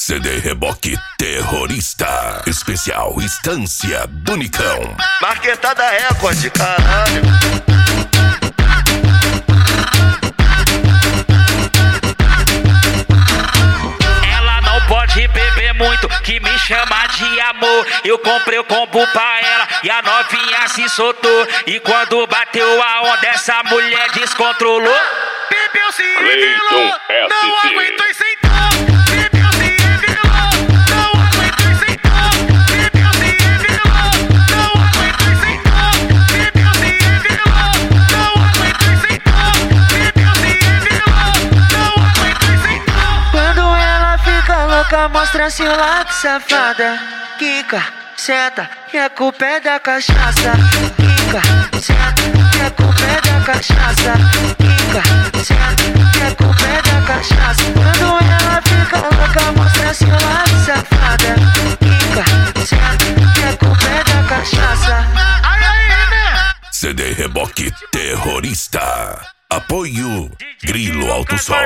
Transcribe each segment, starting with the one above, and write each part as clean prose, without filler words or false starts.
CD Reboque Terrorista. Especial Estância do Nicão. Marquetada Record, caralho. Ela não pode beber muito, que me chama de amor. Eu comprei o combo pra ela e a novinha se soltou. E quando bateu a onda, essa mulher descontrolou. Bebeu se revelou, não aguentou e sentou. Bebeu se revelou, não aguentou e sentou. Bebeu se revelou, não aguentou e sentou. Bebeu se revelou, não aguentou e sentou. Bebeu se revelou, não aguentou e sentou. Quando ela fica louca, mostra seu lado, safada. Quica, senta, e a culpa é da cachaça. Quica, senta, e a culpa é da cachaça. Quica, senta, e a culpa é da cachaça. Quando ela fica louca, mostra seu lado, safada. Quica, senta, e a culpa é da cachaça. CD Reboque Terrorista. Apoio Grilo Alto Som.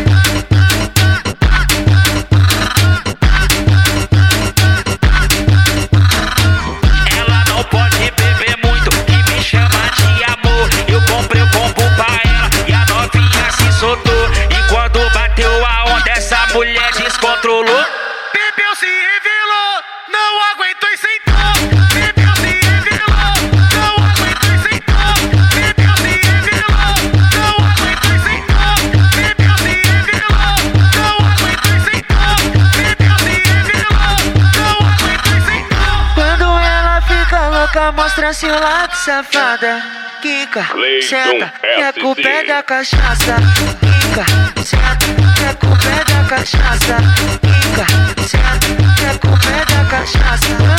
Ela não pode beber muito, que me chama de amor. Eu comprei o combo pra ela e a novinha se soltou. E quando bateu a onda, essa mulher descontrolou. Bebeu se revelou, não aguentou e sentou. Bebeu se revelou, não aguentou e sentou. Bebeu se revelou, não aguentou e sentou. Bebeu se revelou, não aguentou e sentou. Bebeu se revelou, não aguentou e sentou. Quando ela fica louca, mostra seu lado, safada. Quica, senta, e a culpa é da cachaça. Quica, senta, e a culpa é da cachaça. Quica, senta, e a culpa é da cachaça.